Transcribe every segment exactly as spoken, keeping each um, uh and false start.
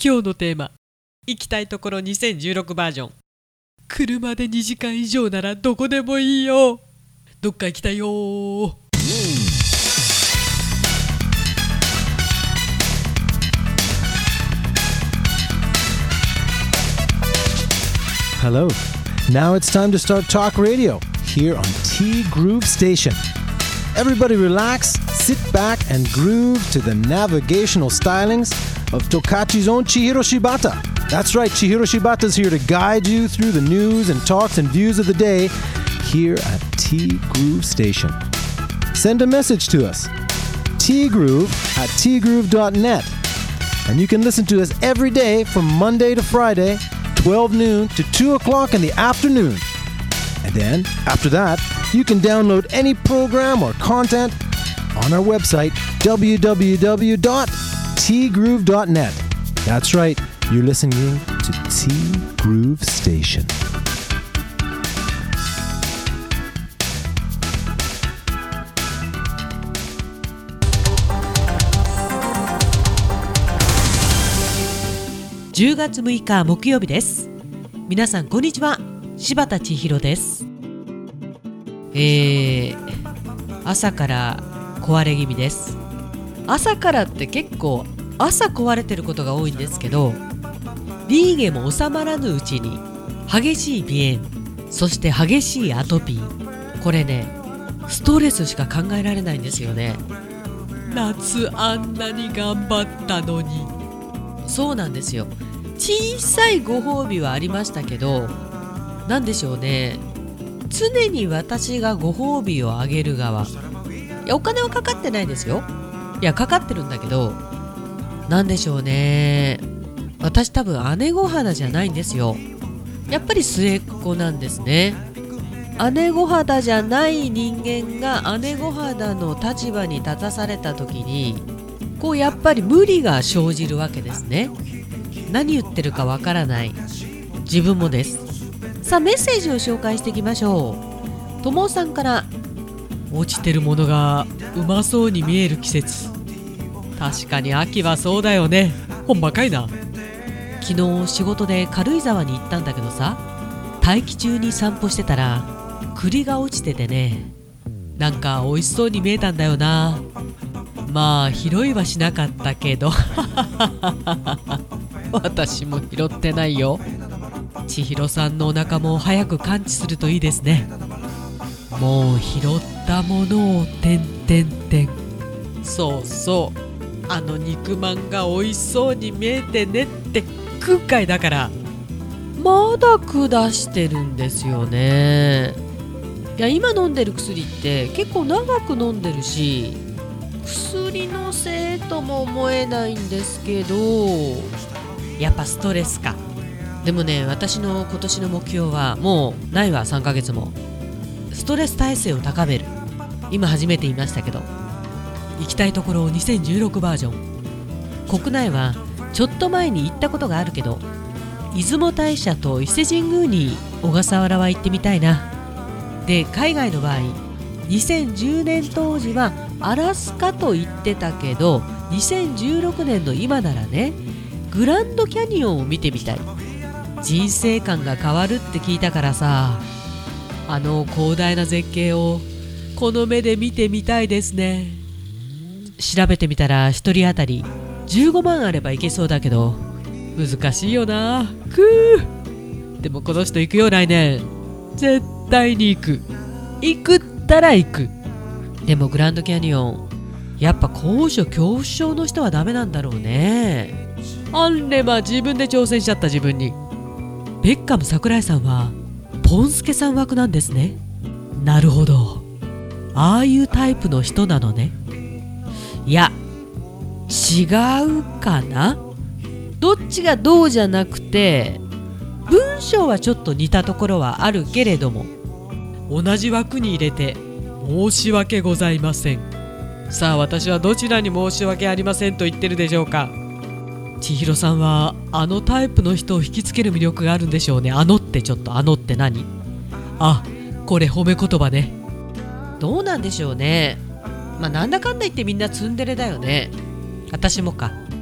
今日のテーマ、行きたいところにせんじゅうろくバージョン。車でにじかん以上ならどこでもいいよ。どっか行きたいよ。 Hello. Now it's time to start Talk Radio here on T Groove Station. Everybody relax, sit back, and groove to the navigational stylings of Tokachi's own Chihiro Shibata. That's right, Chihiro Shibata's here to guide you through the news and talks and views of the day here at T Groove Station. Send a message to us, tgroove at tgroove dot net. And you can listen to us every day from Monday to Friday, twelve noon to two o'clock in the afternoon. And then, after that, you can download any program or content on our website, w w w dot t groove dot net. That's right, you're listening to T Groove Station. じゅうがつむいか木曜日です。皆さんこんにちは、柴田千尋です。えー、朝から壊れ気味です。朝からって結構朝壊れてることが多いんですけど、リーゲも収まらぬうちに激しい鼻炎、そして激しいアトピー、これね、ストレスしか考えられないんですよね。夏あんなに頑張ったのに。そうなんですよ。小さいご褒美はありましたけど、なんでしょうね、常に私がご褒美をあげる側。いや、お金はかかってないですよ。いや、かかってるんだけど、なんでしょうね、私多分姉御肌じゃないんですよ。やっぱり末っ子なんですね。姉御肌じゃない人間が姉御肌の立場に立たされた時に、こうやっぱり無理が生じるわけですね。何言ってるかわからない自分もです。さあ、メッセージを紹介していきましょう。ともさんから、落ちてるものがうまそうに見える季節。確かに秋はそうだよね。ほんまかいな。昨日仕事で軽井沢に行ったんだけどさ、待機中に散歩してたら栗が落ちててね、なんか美味しそうに見えたんだよな。まあ拾いはしなかったけど私も拾ってないよ。千尋さんのお腹も早く完治するといいですね。もう拾ったものをてんてんてん。そうそう、あの肉まんが美味しそうに見えてねって空海だから、まだ下してるんですよね。いや、今飲んでる薬って結構長く飲んでるし、薬のせいとも思えないんですけど、やっぱストレスか。でもね、私の今年の目標はもうないわ。さんかげつもストレス耐性を高める。今初めて言いましたけど、行きたいところにせんじゅうろくバージョン。国内はちょっと前に行ったことがあるけど、出雲大社と伊勢神宮に小笠原は行ってみたいな。で、海外の場合にせんじゅうねん当時はアラスカと言ってたけど、にせんじゅうろくねんの今ならね、グランドキャニオンを見てみたい。人生観が変わるって聞いたからさ、あの広大な絶景をこの目で見てみたいですね。調べてみたらひとり当たりじゅうごまんあれば行けそうだけど、難しいよな。くー。でもこの人行くよ、来年。絶対に行く。行くったら行く。でもグランドキャニオン、やっぱ高所恐怖症の人はダメなんだろうね。あんれば自分で挑戦しちゃった自分に。ベッカム桜井さんはポンスケさん枠なんですね。なるほど、ああいうタイプの人なのね。いや、違うかな。どっちがどうじゃなくて、文章はちょっと似たところはあるけれども、同じ枠に入れて申し訳ございません。さあ、私はどちらに申し訳ありませんと言ってるでしょうか。千尋さんはあのタイプの人を引きつける魅力があるんでしょうね。あのってちょっと、あのって何？あ、これ褒め言葉ね。どうなんでしょうね。まあなんだかんだ言ってみんなツンデレだよね。私もか。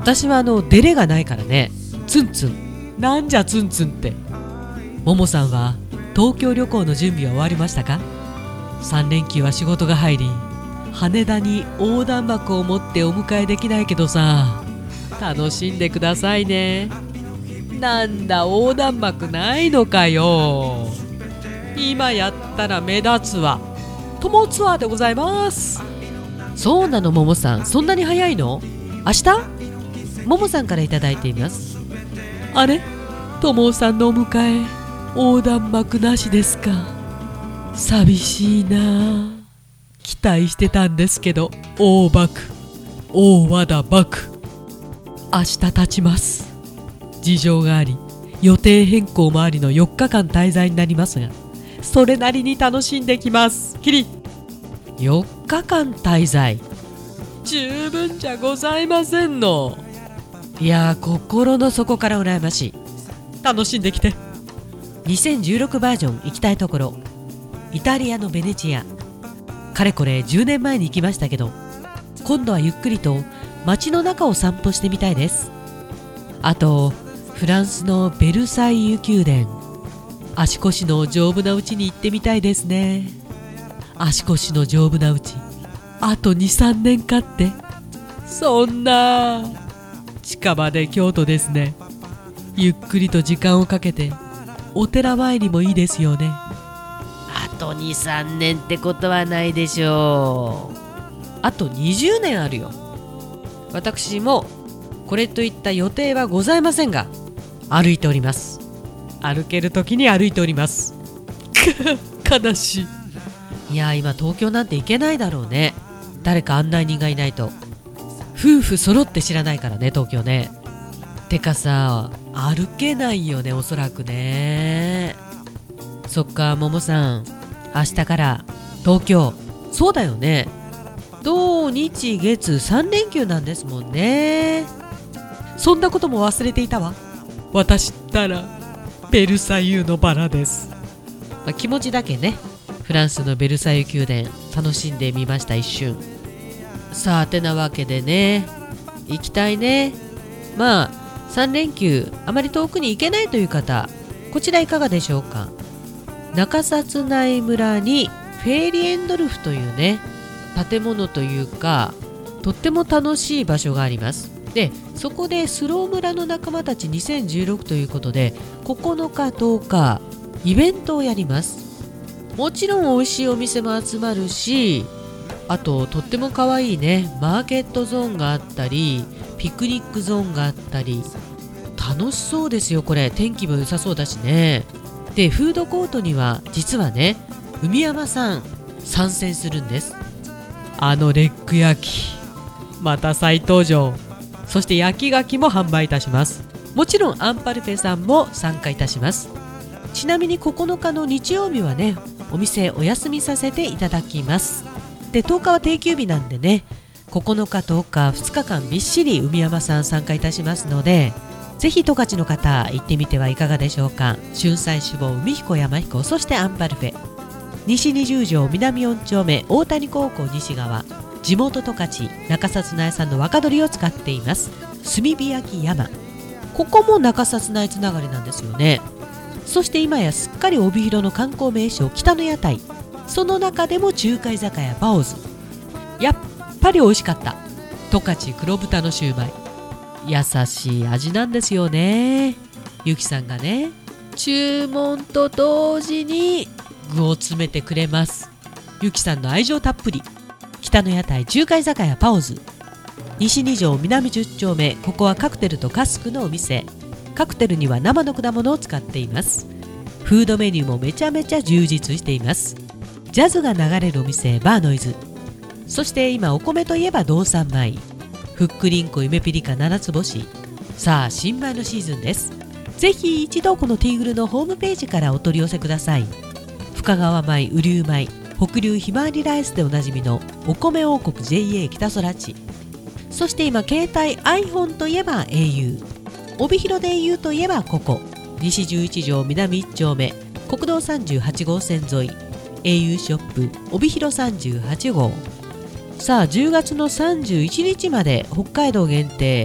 私はあのデレがないからね。ツンツン、なんじゃツンツンって。ももさんは東京旅行の準備は終わりましたか？さん連休は仕事が入り、羽田に横断幕を持ってお迎えできないけどさ、楽しんでくださいね。なんだ横断幕ないのかよ。今やったら目立つわ。友ツアーでございます。そうなのももさん、そんなに早いの？明日？ももさんからいただいています。あれ、友さんのお迎え横断幕なしですか？寂しいな。期待してたんですけど、大爆大和田爆明日立ちます。事情があり予定変更もありのよっかかん滞在になりますが、それなりに楽しんできます。キリよっかかん滞在、十分じゃございませんの。いやー、心の底から羨ましい。楽しんできて。にせんじゅうろくバージョン行きたいところ、イタリアのベネチア。かれこれじゅうねんまえに行きましたけど、今度はゆっくりと街の中を散歩してみたいです。あとフランスのベルサイユ宮殿、足腰の丈夫なうちに行ってみたいですね。足腰の丈夫なうち、あと にさんねんかって。そんな近場で京都ですね。ゆっくりと時間をかけてお寺参りもいいですよね。あと にさんねんってことはないでしょう。あとにじゅうねんあるよ。私もこれといった予定はございませんが、歩いております。歩ける時に歩いております。悲しい。いや、今東京なんて行けないだろうね。誰か案内人がいないと。夫婦揃って知らないからね、東京ね。てかさ、歩けないよね、おそらくね。そっか、ももさん、明日から東京。そうだよね、土日月さん連休なんですもんね。そんなことも忘れていたわ。私ったらベルサイユのバラです。まあ、気持ちだけね、フランスのベルサイユ宮殿楽しんでみました、一瞬。さあてなわけでね、行きたいね。まあさん連休あまり遠くに行けないという方、こちらいかがでしょうか。中札内村にフェーリエンドルフというね、建物というかとっても楽しい場所があります。でそこでスロー村の仲間たちにせんじゅうろくということでここのかとおかイベントをやります。もちろん美味しいお店も集まるし、あととっても可愛いねマーケットゾーンがあったり、ピクニックゾーンがあったり、楽しそうですよ。これ天気も良さそうだしね。でフードコートには実はね、海山さん参戦するんです。あのレッグ焼きまた再登場。そして焼き牡蠣も販売いたします。もちろんアンパルフェさんも参加いたします。ちなみにここのかの日曜日はね、お店お休みさせていただきます。でとおかは定休日なんでね、ここのかとおかふつかかんびっしり海山さん参加いたしますので、ぜひ十勝の方行ってみてはいかがでしょうか。春菜志望、海彦、山彦、そしてアンパルフェ。西二十条南よん丁目大谷高校西側、地元十勝中札内産の若鶏を使っています炭火焼き山。ここも中札内つながりなんですよね。そして今やすっかり帯広の観光名所北の屋台、その中でも中華居酒屋バオズ。やっぱり美味しかった十勝黒豚のシューマイ。優しい味なんですよね。ゆきさんがね、注文と同時に具を詰めてくれます。ゆきさんの愛情たっぷり。北の屋台中華居酒屋パオズ、西二条南じゅっ丁目、ここはカクテルとカスクのお店。カクテルには生の果物を使っています。フードメニューもめちゃめちゃ充実しています。ジャズが流れるお店バーノイズ。そして今お米といえば道産米、ふっくりんこ夢ピリカ七つ星。さあ新米のシーズンです。ぜひ一度このティーグルのホームページからお取り寄せください。深川米、雨竜米、北流ひまわりライスでおなじみのお米王国 ジェイエー 北空地。そして今携帯 iPhone といえば エーユー、 帯広で エーユー といえばここ西じゅういち条南いち丁目国道さんじゅうはち号線沿い エーユー ショップ帯広さんじゅうはち号。さあじゅうがつのさんじゅういちにちまで北海道限定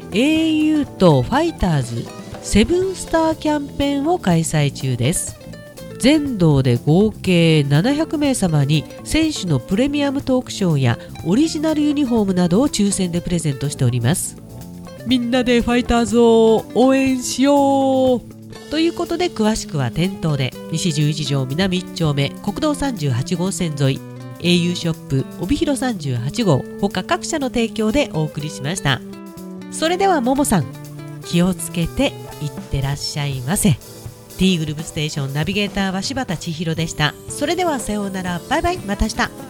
エーユー とファイターズセブンスターキャンペーンを開催中です。全道で合計ななひゃくめい様に選手のプレミアムトークショーやオリジナルユニフォームなどを抽選でプレゼントしております。みんなでファイターズを応援しようということで、詳しくは店頭で西じゅういち条南いち丁目国道さんじゅうはち号線沿い エーユー ショップ帯広さんじゅうはち号他各社の提供でお送りしました。それではももさん、気をつけていってらっしゃいませ。 T グループステーションナビゲーターは柴田千尋でした。それではさようなら、バイバイ、また明日。